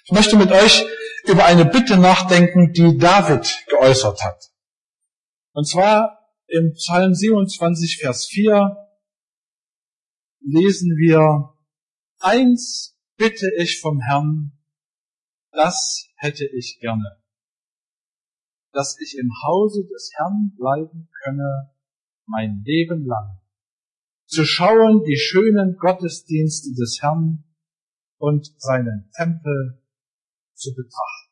Ich möchte mit euch über eine Bitte nachdenken, die David geäußert hat. Und zwar im Psalm 27, Vers 4 lesen wir: Eins bitte ich vom Herrn, das hätte ich gerne, dass ich im Hause des Herrn bleiben könne mein Leben lang, zu schauen die schönen Gottesdienste des Herrn und seinen Tempel zu betrachten.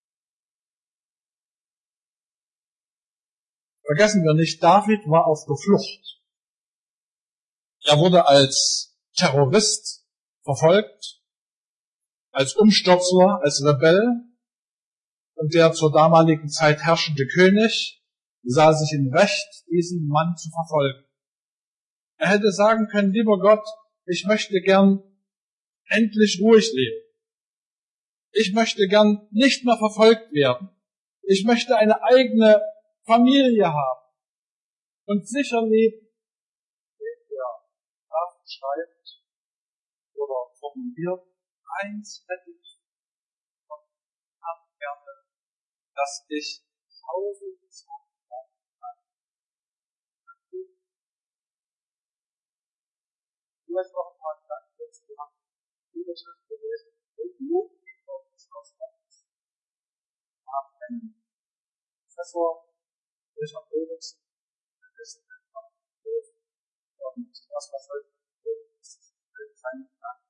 Vergessen wir nicht, David war auf der Flucht. Er wurde als Terrorist verfolgt, als Umstürzler, als Rebell, und der zur damaligen Zeit herrschende König sah sich im Recht, diesen Mann zu verfolgen. Er hätte sagen können: Lieber Gott, ich möchte gern endlich ruhig leben. Ich möchte gern nicht mehr verfolgt werden. Ich möchte eine eigene Familie haben und sicher leben. Der David schreibt oder formuliert: Eins hätte ich von Herrn gerne, dass ich zu Hause des Herrn bleiben kann. Vielleicht noch ein paar Gedanken dazu. Wir haben viele Schrift gelesen, und Lob des Gottes. Wir haben einen Professor, Richard Ulrichsen, der ist und das, was heute ist, seine Gedanken.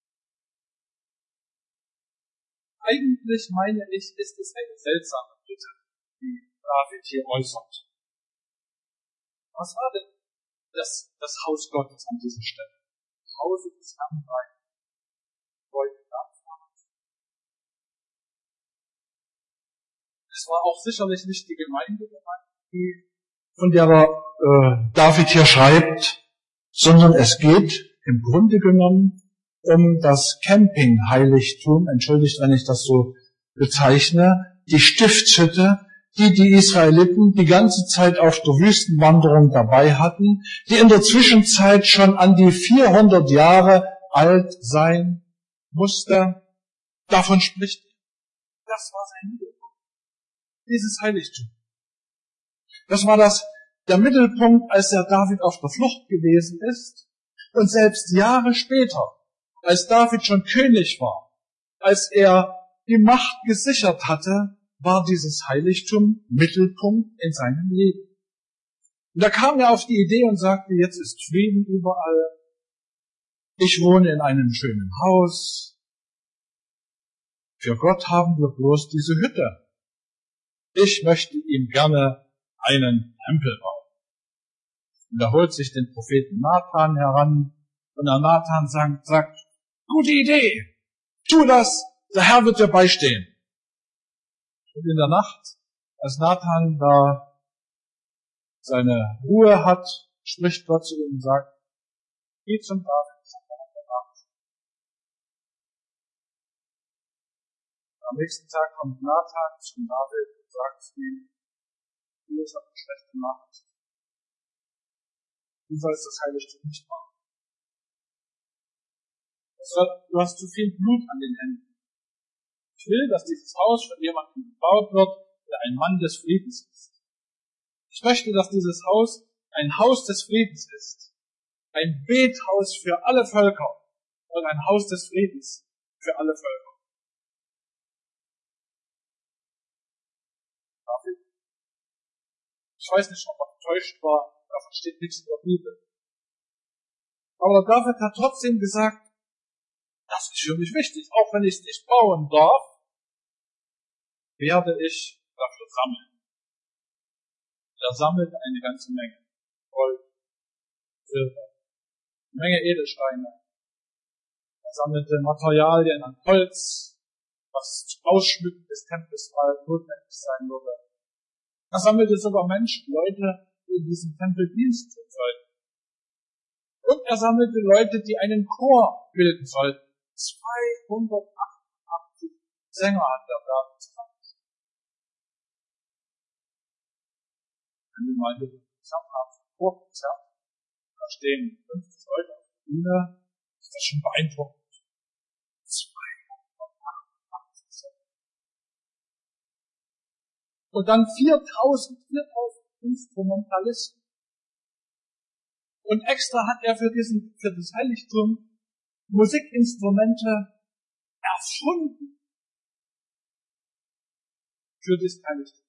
Eigentlich meine ich, ist es eine seltsame Bitte, die David hier äußert. Was war denn das Haus Gottes an dieser Stelle? Das Hause des Herrn bei Leuten damals. Es war auch sicherlich nicht die Gemeinde, von der David hier schreibt, sondern es geht im Grunde genommen um das Campingheiligtum, entschuldigt, wenn ich das so bezeichne, die Stiftshütte, die Israeliten die ganze Zeit auf der Wüstenwanderung dabei hatten, die in der Zwischenzeit schon an die 400 Jahre alt sein musste. Davon spricht er. Das war sein Mittelpunkt, dieses Heiligtum. Das war der Mittelpunkt, als der David auf der Flucht gewesen ist. Und selbst Jahre später, als David schon König war, als er die Macht gesichert hatte, war dieses Heiligtum Mittelpunkt in seinem Leben. Und da kam er auf die Idee und sagte: Jetzt ist Frieden überall. Ich wohne in einem schönen Haus. Für Gott haben wir bloß diese Hütte. Ich möchte ihm gerne einen Tempel bauen. Und er holt sich den Propheten Nathan heran, und der Nathan sagt: Gute Idee, tu das, der Herr wird dir beistehen. Und in der Nacht, als Nathan da seine Ruhe hat, spricht Gott zu ihm und sagt: Geh zum David, sag er in der Nacht. Am nächsten Tag kommt Nathan zum David und sagt zu ihm: Du hast eine schlechte Nachricht. Du sollst das Heiligtum nicht machen. Du hast zu viel Blut an den Händen. Ich will, dass dieses Haus von jemandem gebaut wird, der ein Mann des Friedens ist. Ich möchte, dass dieses Haus ein Haus des Friedens ist. Ein Bethaus für alle Völker und ein Haus des Friedens für alle Völker. David, ich weiß nicht, ob er enttäuscht war, davon steht nichts in der Bibel. Aber David hat trotzdem gesagt: Das ist für mich wichtig, auch wenn ich es nicht bauen darf, werde ich dafür sammeln. Er sammelt eine ganze Menge Gold, Silber, eine Menge Edelsteine. Er sammelte Materialien an Holz, was zum Ausschmücken des Tempels mal notwendig sein würde. Er sammelte sogar Menschen, Leute, die in diesem Tempel Dienst tun sollten. Und er sammelte Leute, die einen Chor bilden sollten. 288 Sänger hat der David zusammengestellt. Wenn wir mal hier zusammen haben, Chorkonzert, da stehen 50 Leute auf der Bühne, ist das schon beeindruckend. 288 Und dann 4000 Instrumentalisten. Und extra hat er für das Heiligtum Musikinstrumente erfunden für das Heiligtum.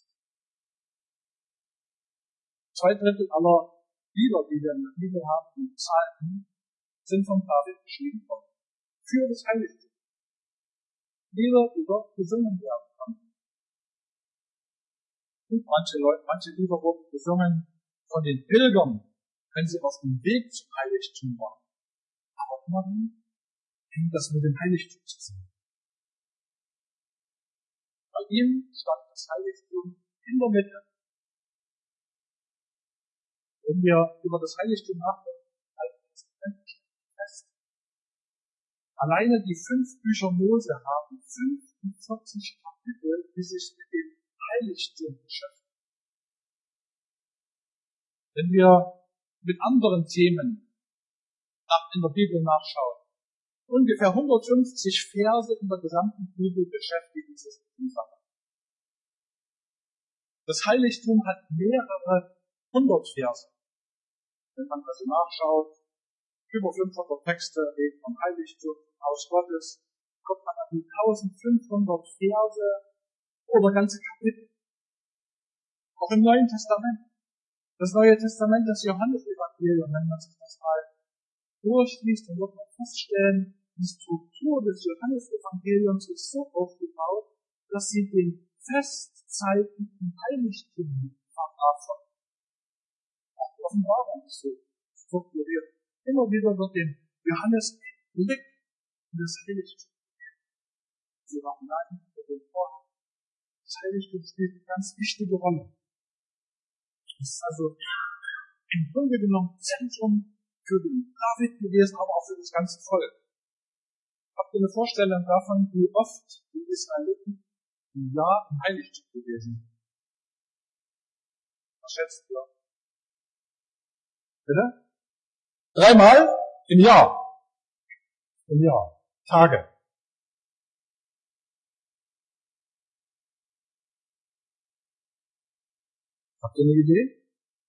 2/3 aller Lieder, die wir in der Bibel haben, die Psalmen, sind von David geschrieben worden. Für das Heiligtum. Lieder, die dort gesungen werden konnten. Und manche Lieder wurden gesungen von den Pilgern, wenn sie auf dem Weg zum Heiligtum waren. Aber immerhin hängt das mit dem Heiligtum zusammen. Bei ihm stand das Heiligtum in der Mitte. Wenn wir über das Heiligtum nachdenken, Alten Testament fest. Alleine die 5 Bücher Mose haben 45 Kapitel, die sich mit dem Heiligtum beschäftigen. Wenn wir mit anderen Themen in der Bibel nachschauen, ungefähr 150 Verse in der gesamten Bibel beschäftigen sich mit dieser Sache. Das Heiligtum hat mehrere 100 Verse. Wenn man also nachschaut, über 500 Texte reden vom Heiligtum, vom Haus Gottes, kommt man an die 1500 Verse oder ganze Kapitel. Auch im Neuen Testament. Das Neue Testament, das Johannesevangelium, wenn man sich das mal durchliest, dann wird man feststellen, die Struktur des Johannesevangeliums ist so aufgebaut, dass sie den Festzeiten im Heiligtum verraten. Auch die Offenbarung ist so strukturiert. Immer wieder wird dem Johannes ein Blick in das Heiligtum gegeben. Sie waren nein für den Vorhang. Das Heiligtum spielt eine ganz wichtige Rolle. Es ist also im Grunde genommen Zentrum für den David gewesen, aber auch für das ganze Volk. Habt ihr eine Vorstellung davon, wie oft die Israeliten im Jahr im Heiligtum gewesen sind? Was schätzt ihr? Bitte? 3-mal im Jahr. Im Jahr. Tage. Habt ihr eine Idee?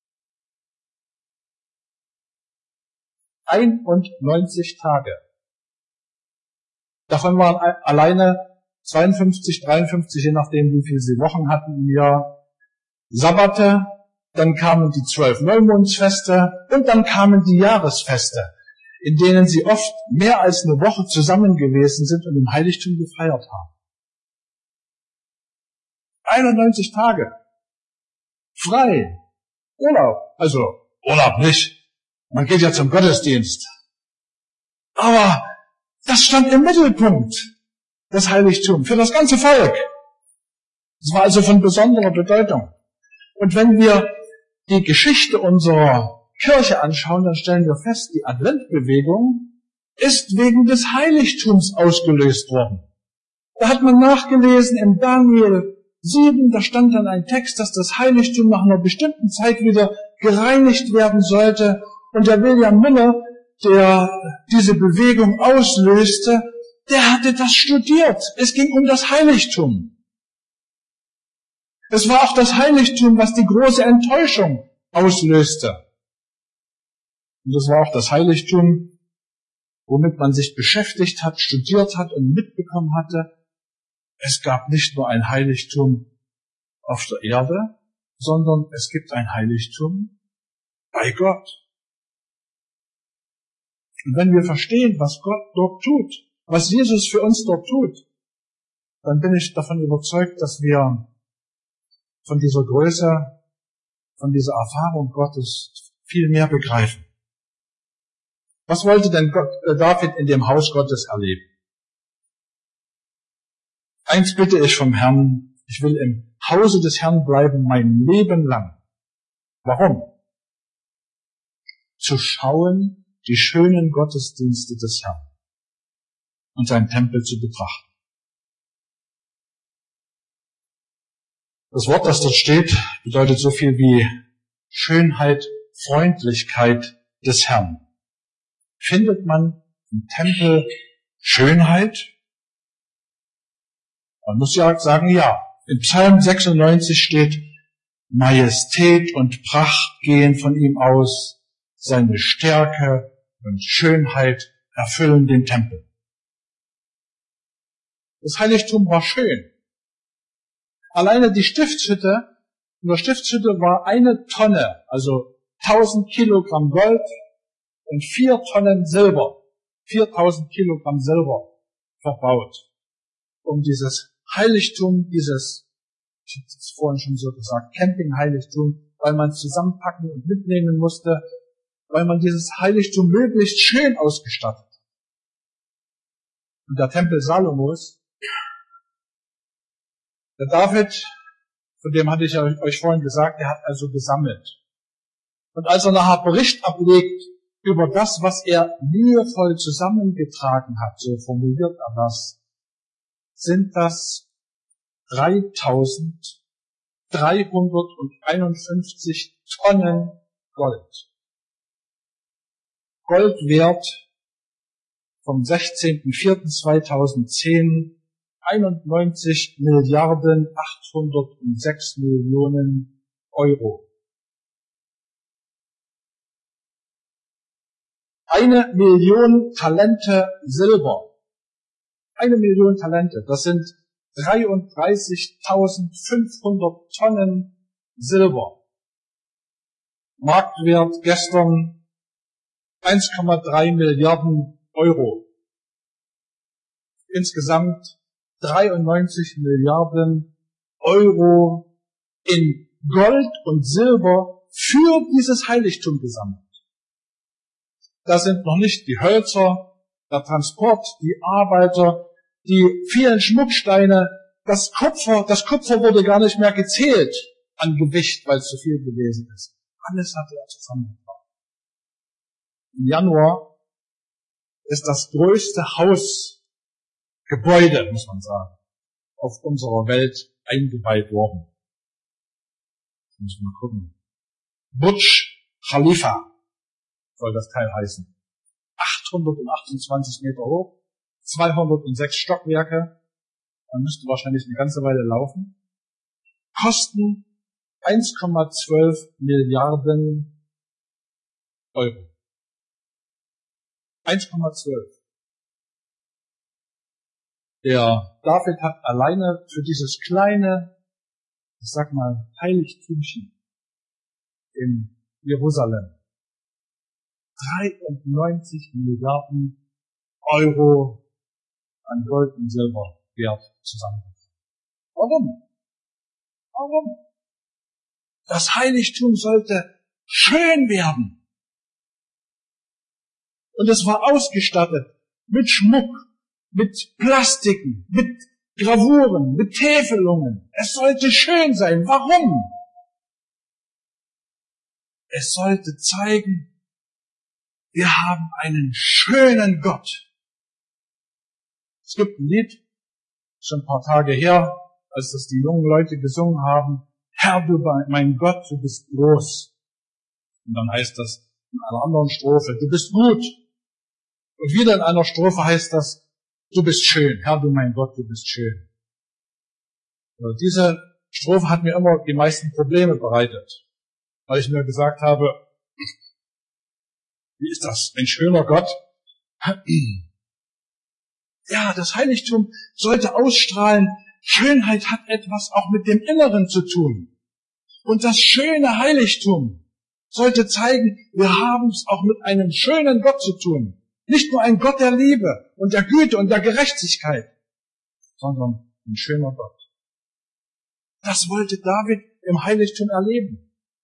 91 Tage. Davon waren alleine 52, 53, je nachdem wie viel sie Wochen hatten im Jahr, Sabbate, dann kamen die 12 Neumondsfeste und dann kamen die Jahresfeste, in denen sie oft mehr als eine Woche zusammen gewesen sind und im Heiligtum gefeiert haben. 91 Tage. Frei. Urlaub. Also, Urlaub nicht. Man geht ja zum Gottesdienst. Aber das stand im Mittelpunkt, das Heiligtum, für das ganze Volk. Es war also von besonderer Bedeutung. Und wenn wir die Geschichte unserer Kirche anschauen, dann stellen wir fest, die Adventbewegung ist wegen des Heiligtums ausgelöst worden. Da hat man nachgelesen im Daniel 7, da stand dann ein Text, dass das Heiligtum nach einer bestimmten Zeit wieder gereinigt werden sollte. Und der William Miller, der diese Bewegung auslöste, der hatte das studiert. Es ging um das Heiligtum. Es war auch das Heiligtum, was die große Enttäuschung auslöste. Und es war auch das Heiligtum, womit man sich beschäftigt hat, studiert hat und mitbekommen hatte, es gab nicht nur ein Heiligtum auf der Erde, sondern es gibt ein Heiligtum bei Gott. Und wenn wir verstehen, was Gott dort tut, was Jesus für uns dort tut, dann bin ich davon überzeugt, dass wir von dieser Größe, von dieser Erfahrung Gottes viel mehr begreifen. Was wollte denn David in dem Haus Gottes erleben? Eins bitte ich vom Herrn, ich will im Hause des Herrn bleiben mein Leben lang. Warum? Zu schauen die schönen Gottesdienste des Herrn und seinen Tempel zu betrachten. Das Wort, das dort steht, bedeutet so viel wie Schönheit, Freundlichkeit des Herrn. Findet man im Tempel Schönheit? Man muss ja sagen, ja, In Psalm 96 steht, Majestät und Pracht gehen von ihm aus, seine Stärke und Schönheit erfüllen den Tempel. Das Heiligtum war schön. Alleine die Stiftshütte, in der Stiftshütte war 1 Tonne, also 1000 Kilogramm Gold und 4 Tonnen Silber, 4000 Kilogramm Silber verbaut, um dieses Heiligtum, ich habe es vorhin schon so gesagt, Camping-Heiligtum, weil man es zusammenpacken und mitnehmen musste, weil man dieses Heiligtum möglichst schön ausgestattet hat. Und der Tempel Salomos, der David, von dem hatte ich euch vorhin gesagt, der hat also gesammelt. Und als er nachher Bericht ablegt über das, was er mühevoll zusammengetragen hat, so formuliert er das, sind das 3351 Tonnen Gold. Goldwert vom 16.04.2010 91 Milliarden 806 Millionen Euro. 1 Million Talente Silber. 1 Million Talente, das sind 33.500 Tonnen Silber. Marktwert gestern 1,3 Milliarden Euro. Insgesamt 93 Milliarden Euro in Gold und Silber für dieses Heiligtum gesammelt. Da sind noch nicht die Hölzer, der Transport, die Arbeiter, die vielen Schmucksteine, das Kupfer wurde gar nicht mehr gezählt an Gewicht, weil es zu viel gewesen ist. Alles hatte er zusammengebracht. Im Januar ist das größte Hausgebäude, muss man sagen, auf unserer Welt eingeweiht worden. Müssen wir mal gucken. Burj Khalifa soll das Teil heißen. 828 Meter hoch, 206 Stockwerke. Man müsste wahrscheinlich eine ganze Weile laufen. Kosten 1,12 Milliarden Euro. 1,12. Der David hat alleine für dieses kleine, ich sag mal, Heiligtümchen in Jerusalem 93 Milliarden Euro an Gold und Silber wert zusammengebracht. Warum? Warum? Das Heiligtum sollte schön werden. Und es war ausgestattet mit Schmuck, mit Plastiken, mit Gravuren, mit Täfelungen. Es sollte schön sein. Warum? Es sollte zeigen, wir haben einen schönen Gott. Es gibt ein Lied, schon ein paar Tage her, als das die jungen Leute gesungen haben, Herr, du mein Gott, du bist groß. Und dann heißt das in einer anderen Strophe, du bist gut. Und wieder in einer Strophe heißt das, du bist schön. Herr, du mein Gott, du bist schön. Also diese Strophe hat mir immer die meisten Probleme bereitet, weil ich mir gesagt habe, wie ist das? Ein schöner Gott? Ja, das Heiligtum sollte ausstrahlen, Schönheit hat etwas auch mit dem Inneren zu tun. Und das schöne Heiligtum sollte zeigen, wir haben es auch mit einem schönen Gott zu tun. Nicht nur ein Gott der Liebe und der Güte und der Gerechtigkeit, sondern ein schöner Gott. Das wollte David im Heiligtum erleben.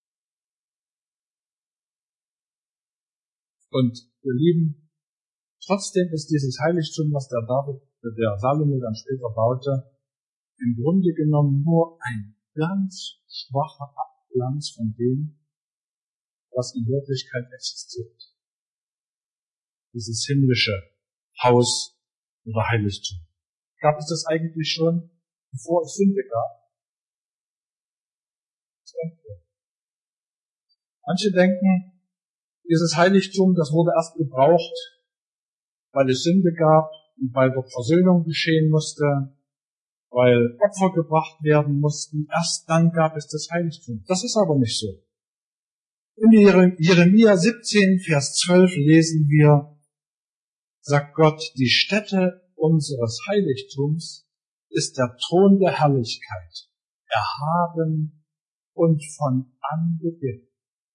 Und ihr Lieben, trotzdem ist dieses Heiligtum, was der Salomo dann später baute, im Grunde genommen nur ein ganz schwacher Abglanz von dem, was in Wirklichkeit existiert. Dieses himmlische Haus oder Heiligtum. Gab es das eigentlich schon, bevor es Sünde gab? Manche denken, dieses Heiligtum, das wurde erst gebraucht, weil es Sünde gab und weil dort Versöhnung geschehen musste, weil Opfer gebracht werden mussten. Erst dann gab es das Heiligtum. Das ist aber nicht so. In Jeremia 17, Vers 12 lesen wir, sagt Gott, die Stätte unseres Heiligtums ist der Thron der Herrlichkeit, erhaben und von Anbeginn.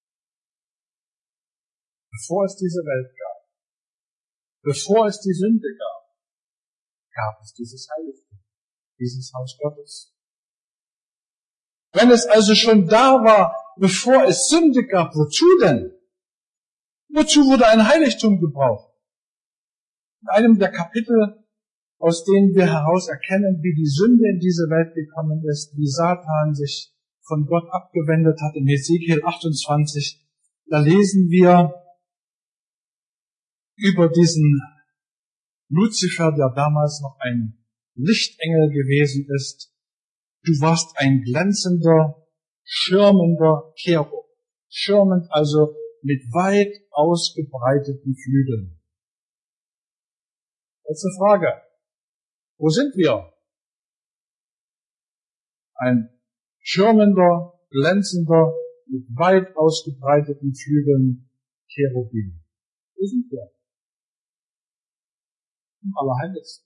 Bevor es diese Welt gab, bevor es die Sünde gab es dieses Heiligtum, dieses Haus Gottes. Wenn es also schon da war, bevor es Sünde gab, wozu denn? Wozu wurde ein Heiligtum gebraucht? In einem der Kapitel, aus denen wir heraus erkennen, wie die Sünde in diese Welt gekommen ist, wie Satan sich von Gott abgewendet hat, in Hesekiel 28, da lesen wir über diesen Luzifer, der damals noch ein Lichtengel gewesen ist. Du warst ein glänzender, schirmender Cherub, schirmend also mit weit ausgebreiteten Flügeln. Jetzt eine Frage. Wo sind wir? Ein schirmender, glänzender, mit weit ausgebreiteten Flügeln Cherubim. Wo sind wir? Im Allerheiligsten.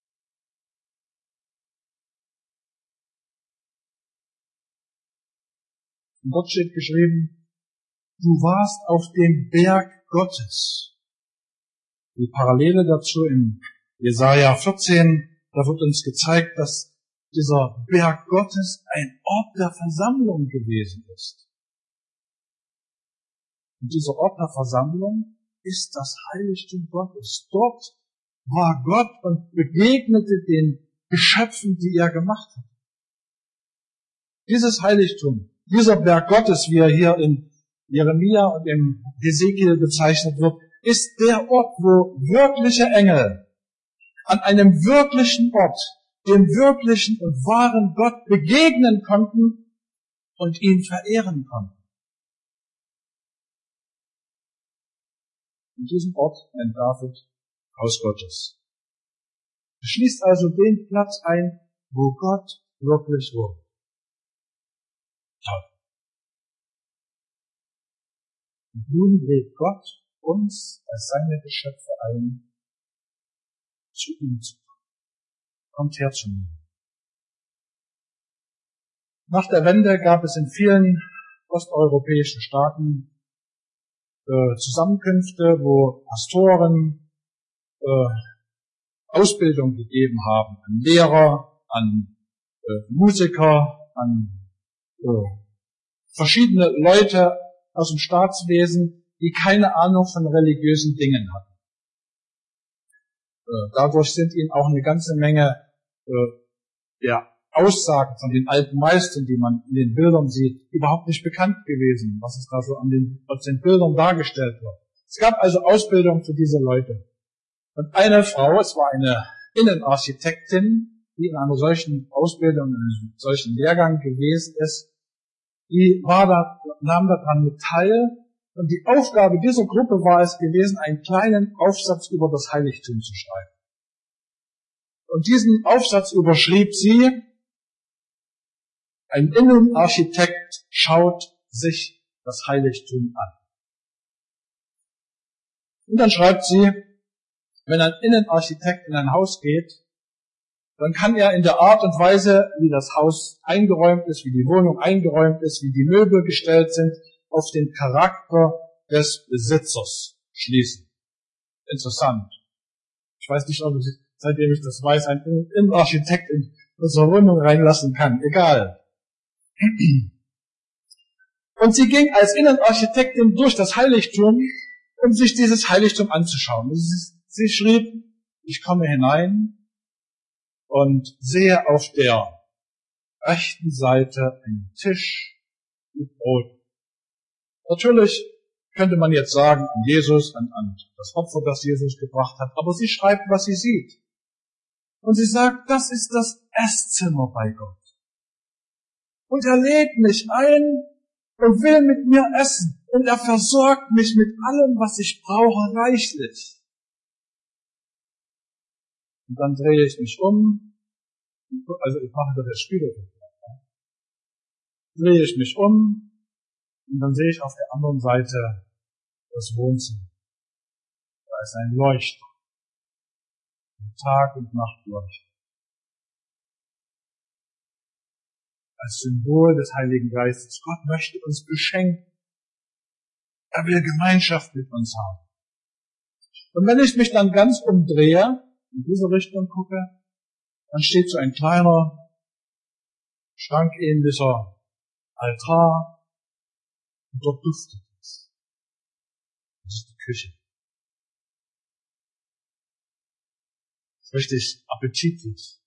Und dort steht geschrieben, du warst auf dem Berg Gottes. Die Parallele dazu in Jesaja 14, da wird uns gezeigt, dass dieser Berg Gottes ein Ort der Versammlung gewesen ist. Und dieser Ort der Versammlung ist das Heiligtum Gottes. Dort war Gott und begegnete den Geschöpfen, die er gemacht hat. Dieses Heiligtum, dieser Berg Gottes, wie er hier in Jeremia und im Hesekiel bezeichnet wird, ist der Ort, wo wirkliche Engel an einem wirklichen Ort, dem wirklichen und wahren Gott begegnen konnten und ihn verehren konnten. In diesem Ort nennt David Haus Gottes. Er schließt also den Platz ein, wo Gott wirklich wohnt. Toll. Und nun lädt Gott uns als seine Geschöpfe ein, zu ihm zu kommen. Kommt her zu mir. Nach der Wende gab es in vielen osteuropäischen Staaten Zusammenkünfte, wo Pastoren Ausbildung gegeben haben an Lehrer, an Musiker, an verschiedene Leute aus dem Staatswesen, die keine Ahnung von religiösen Dingen hatten. Dadurch sind ihnen auch eine ganze Menge der Aussagen von den alten Meistern, die man in den Bildern sieht, überhaupt nicht bekannt gewesen, was es da so aus den Bildern dargestellt wird. Es gab also Ausbildung für diese Leute. Und eine Frau, es war eine Innenarchitektin, die in einer solchen Ausbildung, in einem solchen Lehrgang gewesen ist, die nahm daran mit teil. Und die Aufgabe dieser Gruppe war es gewesen, einen kleinen Aufsatz über das Heiligtum zu schreiben. Und diesen Aufsatz überschrieb sie, ein Innenarchitekt schaut sich das Heiligtum an. Und dann schreibt sie, wenn ein Innenarchitekt in ein Haus geht, dann kann er in der Art und Weise, wie das Haus eingeräumt ist, wie die Wohnung eingeräumt ist, wie die Möbel gestellt sind, auf den Charakter des Besitzers schließen. Interessant. Ich weiß nicht, ob ich, seitdem ich das weiß, einen Innenarchitekt in unsere Wohnung reinlassen kann. Egal. Und sie ging als Innenarchitektin durch das Heiligtum, um sich dieses Heiligtum anzuschauen. Sie schrieb, ich komme hinein und sehe auf der rechten Seite einen Tisch mit Brot. Natürlich könnte man jetzt sagen, an Jesus, an das Opfer, das Jesus gebracht hat, aber sie schreibt, was sie sieht. Und sie sagt, das ist das Esszimmer bei Gott. Und er lädt mich ein und will mit mir essen. Und er versorgt mich mit allem, was ich brauche, reichlich. Und dann drehe ich mich um Also ich mache das Spiegel. Drehe ich mich um und dann sehe ich auf der anderen Seite das Wohnzimmer. Da ist ein Leuchter. Ein Tag- und Nachtleuchter. Als Symbol des Heiligen Geistes. Gott möchte uns beschenken. Er will Gemeinschaft mit uns haben. Und wenn ich mich dann ganz umdrehe, in diese Richtung gucke, dann steht so ein kleiner, schrankähnlicher Altar und dort duftet es. Das ist die Küche. Das ist richtig appetitlich.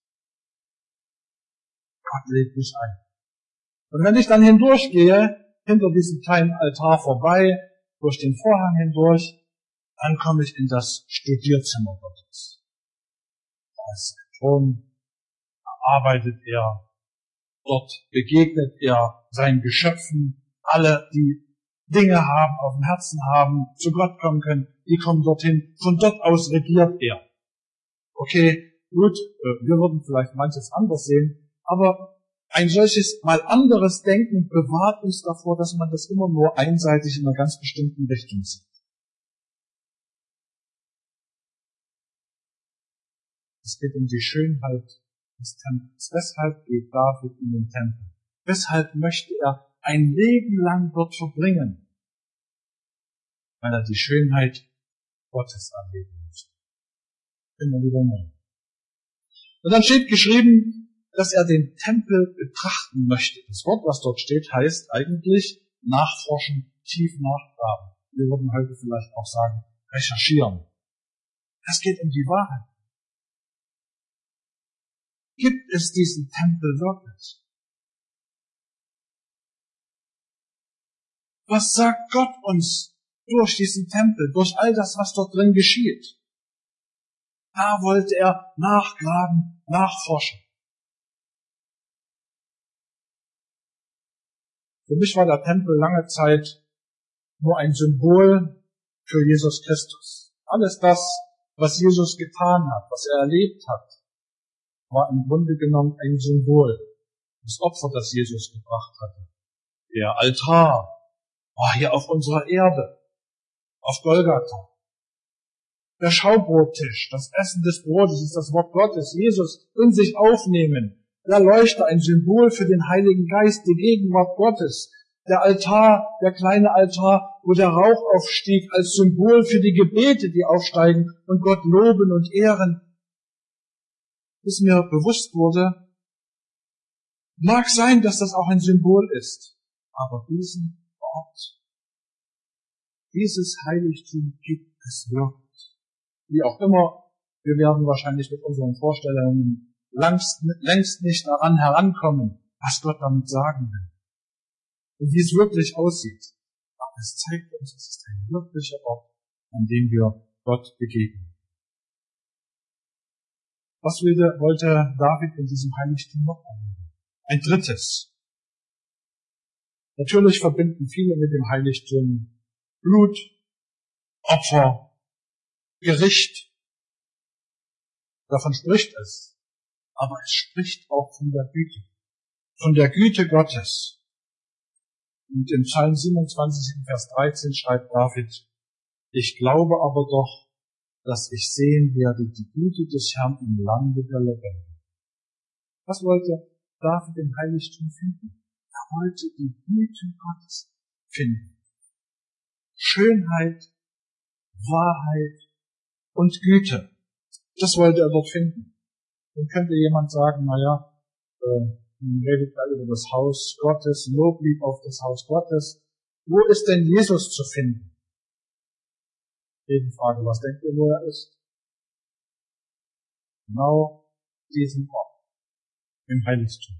Gott lädt mich ein. Und wenn ich dann hindurchgehe, hinter diesem kleinen Altar vorbei, durch den Vorhang hindurch, dann komme ich in das Studierzimmer Gottes. Da ist ein Thron, da arbeitet er, dort begegnet er seinen Geschöpfen, alle, die Dinge haben, auf dem Herzen haben, zu Gott kommen können, die kommen dorthin, von dort aus regiert er. Okay, gut, wir würden vielleicht manches anders sehen, aber ein solches mal anderes Denken bewahrt uns davor, dass man das immer nur einseitig in einer ganz bestimmten Richtung sieht. Es geht um die Schönheit des Tempels. Weshalb geht David in den Tempel? Weshalb möchte er ein Leben lang dort verbringen? Weil er die Schönheit Gottes erleben möchte. Immer wieder neu. Und dann steht geschrieben, dass er den Tempel betrachten möchte. Das Wort, was dort steht, heißt eigentlich nachforschen, tief nachgraben. Wir würden heute vielleicht auch sagen, recherchieren. Es geht um die Wahrheit. Gibt es diesen Tempel wirklich? Was sagt Gott uns durch diesen Tempel, durch all das, was dort drin geschieht? Da wollte er nachgraben, nachforschen. Für mich war der Tempel lange Zeit nur ein Symbol für Jesus Christus. Alles das, was Jesus getan hat, was er erlebt hat, war im Grunde genommen ein Symbol. Das Opfer, das Jesus gebracht hatte. Der Altar war hier auf unserer Erde, auf Golgatha. Der Schaubrottisch, das Essen des Brotes ist das Wort Gottes, Jesus in sich aufnehmen. Der Leuchter, ein Symbol für den Heiligen Geist, die Gegenwart Gottes. Der Altar, der kleine Altar, wo der Rauch aufstieg, als Symbol für die Gebete, die aufsteigen und Gott loben und ehren. Bis mir bewusst wurde, mag sein, dass das auch ein Symbol ist, aber diesen Ort, dieses Heiligtum gibt es wirklich. Wie auch immer, wir werden wahrscheinlich mit unseren Vorstellungen längst nicht daran herankommen, was Gott damit sagen will. Und wie es wirklich aussieht. Aber es zeigt uns, es ist ein wirklicher Ort, an dem wir Gott begegnen. Was wollte David in diesem Heiligtum noch erleben? Ein drittes. Natürlich verbinden viele mit dem Heiligtum Blut, Opfer, Gericht. Davon spricht es. Aber es spricht auch von der Güte Gottes. Und im Psalm 27, in Vers 13 schreibt David, ich glaube aber doch, dass ich sehen werde die Güte des Herrn im Lande der Lebenden. Was wollte David im Heiligtum finden? Er wollte die Güte Gottes finden. Schönheit, Wahrheit und Güte. Das wollte er dort finden. Dann könnte jemand sagen, redet da über das Haus Gottes, Loblied auf das Haus Gottes. Wo ist denn Jesus zu finden? Gegenfrage, was denkt ihr, wo er ist? Genau diesen Ort, im Heiligtum.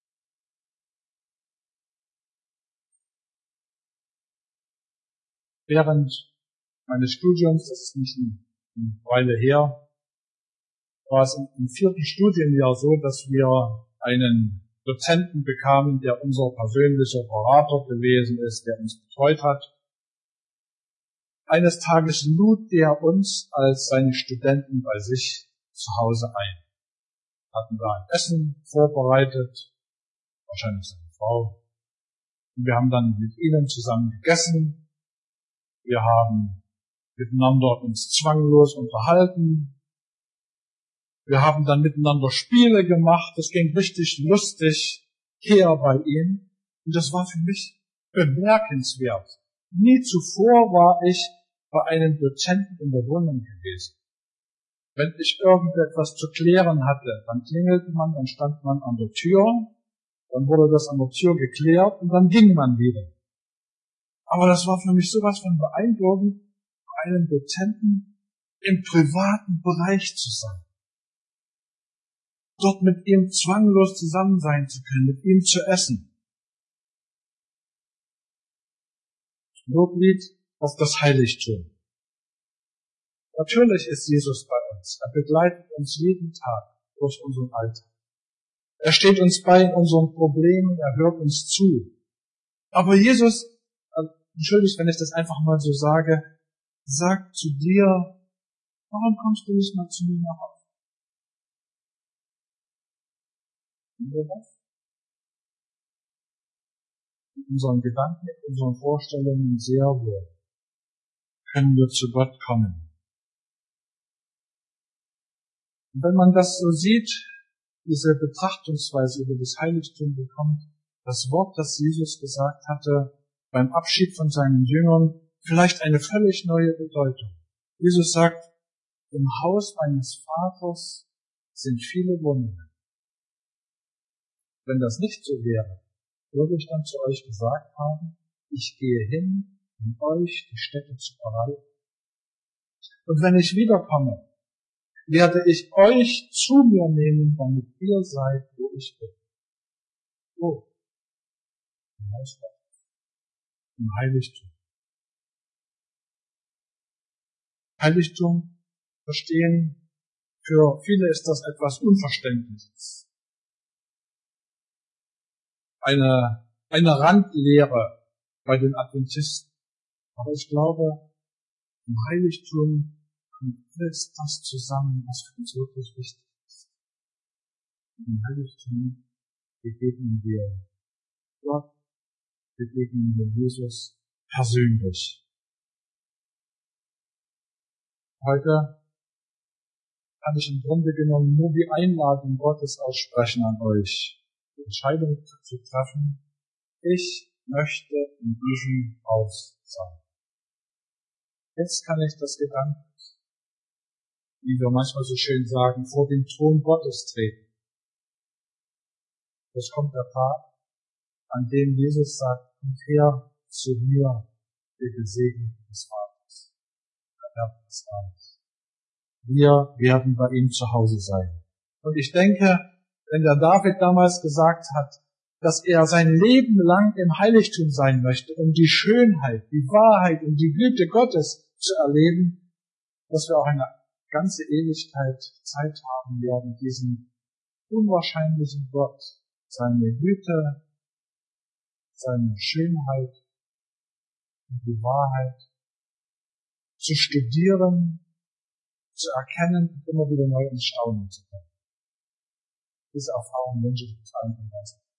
Während meines Studiums, das ist nicht eine Weile her, war es im 4. Studienjahr so, dass wir einen Dozenten bekamen, der unser persönlicher Berater gewesen ist, der uns betreut hat. Eines Tages lud er uns als seine Studenten bei sich zu Hause ein. hatten da ein Essen vorbereitet, wahrscheinlich seine Frau. Und wir haben dann mit ihnen zusammen gegessen. Wir haben miteinander uns zwanglos unterhalten. Wir haben dann miteinander Spiele gemacht. Das ging richtig lustig her bei ihnen. Und das war für mich bemerkenswert. Nie zuvor war ich bei einem Dozenten in der Wohnung gewesen. Wenn ich irgendetwas zu klären hatte, dann klingelte man, dann stand man an der Tür, dann wurde das an der Tür geklärt und dann ging man wieder. Aber das war für mich sowas von beeindruckend, bei einem Dozenten im privaten Bereich zu sein. Dort mit ihm zwanglos zusammen sein zu können, mit ihm zu essen. Loblied auf das Heiligtum. Natürlich ist Jesus bei uns. Er begleitet uns jeden Tag durch unseren Alltag. Er steht uns bei in unseren Problemen, er hört uns zu. Aber Jesus, entschuldigt, wenn ich das einfach mal so sage, sagt zu dir, warum kommst du nicht mal zu mir nach Hause? In unseren Gedanken, in unseren Vorstellungen sehr wohl können wir zu Gott kommen. Und wenn man das so sieht, diese Betrachtungsweise über das Heiligtum bekommt, das Wort, das Jesus gesagt hatte, beim Abschied von seinen Jüngern, vielleicht eine völlig neue Bedeutung. Jesus sagt, im Haus meines Vaters sind viele Wohnungen. Wenn das nicht so wäre, würde ich dann zu euch gesagt haben, ich gehe hin, um euch die Städte zu bereiten. Und wenn ich wiederkomme, werde ich euch zu mir nehmen, damit ihr seid, wo ich bin. Wo? Im Haus Gottes. Im Heiligtum. Heiligtum verstehen, für viele ist das etwas Unverständliches. Eine Randlehre bei den Adventisten. Aber ich glaube, im Heiligtum kommt alles das zusammen, was für uns wirklich wichtig ist. Im Heiligtum begegnen wir Gott, begegnen wir Jesus persönlich. Heute kann ich im Grunde genommen nur die Einladung Gottes aussprechen an euch, die Entscheidung zu treffen, ich möchte in diesem Haus sein. Jetzt kann ich das Gedanken, wie wir manchmal so schön sagen, vor den Thron Gottes treten. Es kommt der Tag, an dem Jesus sagt, kommt her zu mir, der Gesegnete des Vaters, der Herr des Tages. Wir werden bei ihm zu Hause sein. Und ich denke, wenn der David damals gesagt hat, dass er sein Leben lang im Heiligtum sein möchte, um die Schönheit, die Wahrheit und die Güte Gottes zu erleben, dass wir auch eine ganze Ewigkeit Zeit haben werden, diesen unwahrscheinlichen Gott, seine Güte, seine Schönheit und die Wahrheit zu studieren, zu erkennen und immer wieder neu ins Staunen zu kommen. Diese Erfahrung wünsche ich uns allen.